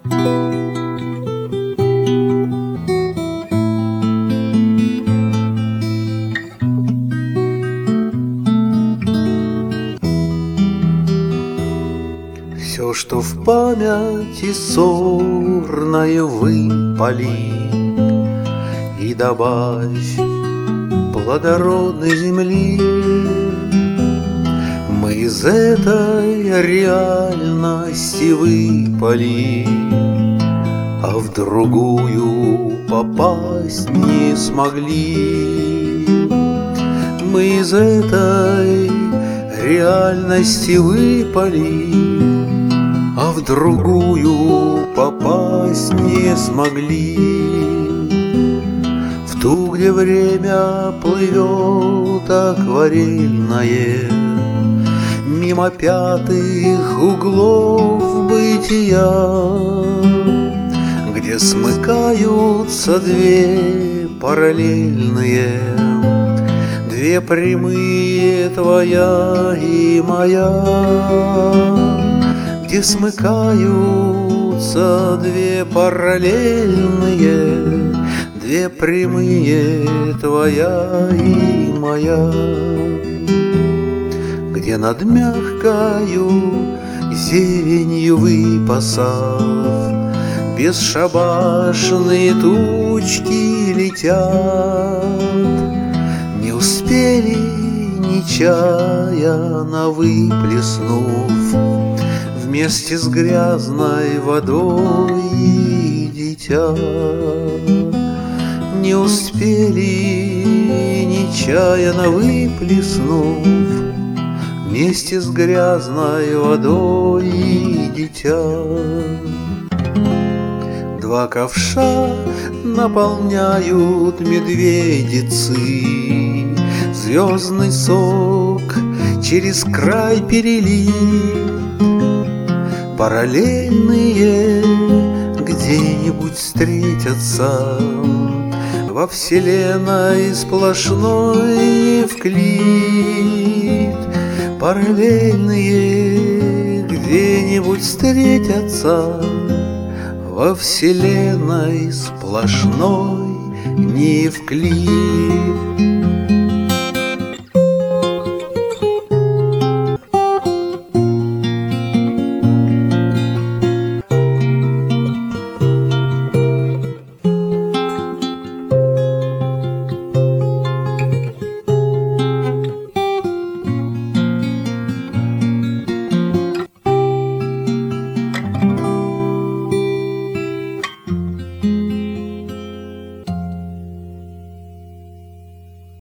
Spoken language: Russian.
Все, что в памяти сорное, выпали и добавь плодородной земли. Мы из этой реальности выпали, а в другую попасть не смогли. Мы из этой реальности выпали, а в другую попасть не смогли. В ту, где время плывет акварельное, мимо пятых углов бытия, где смыкаются две параллельные, две прямые, твоя и моя. Где смыкаются две параллельные, две прямые, твоя и моя. Где над мягкою зеленью выпасав, бесшабашные тучки летят. Не успели, нечаянно выплеснув вместе с грязной водой дитя. Не успели, нечаянно выплеснув вместе с грязной водой дитя. Два ковша наполняют медведицы, звездный сок через край перелит. Параллельные где-нибудь встретятся во вселенной сплошной вклит. Параллельные где-нибудь встретятся во вселенной сплошной не вклит.